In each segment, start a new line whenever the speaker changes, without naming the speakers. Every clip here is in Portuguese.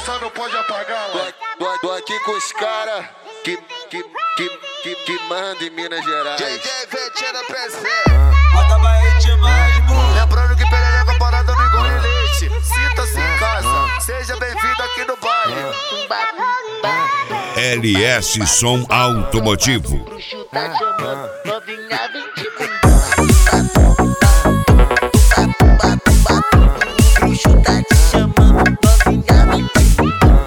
só não pode apagar, mano.
Tô aqui com os caras que manda em Minas Gerais.
JJ Vetina PC.
Acaba aí demais, mano.
Lembrando que perereca parada no igual em leite. Sinta-se em casa, seja bem-vindo aqui no baile.
LS Som Automotivo.
Bruxo tá chamando, novinha vem te Bruxo tá te chamando, novinha vem te O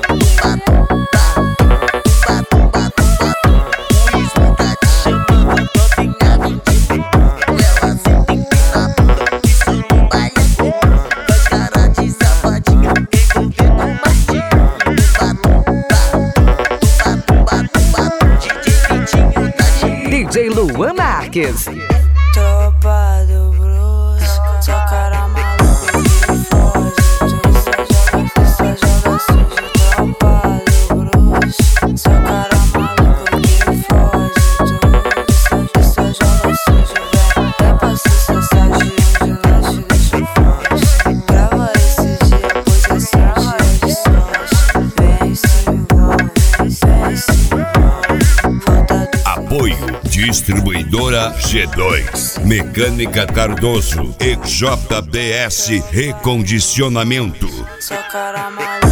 Ismo tá te chamando, novinha vem te Ela senta na bunda, isso no baiacu. Vai cara de safadinha, envolver com martinho.
DJ Luan Marques.
Tropa do Bruce, só cara maluco que foge. Tu só joga sujo. Tropa do Bruce, só cara maluco que foge. Tu só joga sujo. Vem até pra sucessar de onde não te deixa forte. Grava esse dia, pois esse é um dia de sorte. Vem se envolve, vem se envolve. Falta do
Apoio Distribuidora G2, Mecânica Cardoso e JBS Recondicionamento.
só cara maluco.